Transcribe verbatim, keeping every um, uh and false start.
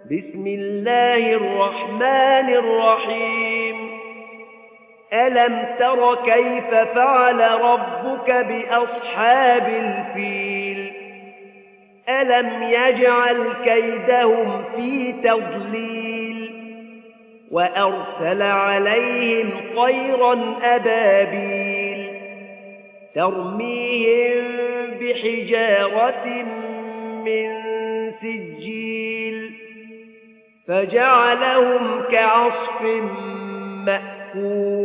بسم الله الرحمن الرحيم ألم تر كيف فعل ربك بأصحاب الفيل ألم يجعل كيدهم في تضليل وأرسل عليهم طيرا أبابيل ترميهم بحجارة من سجيل فجعلهم كعصف مأكول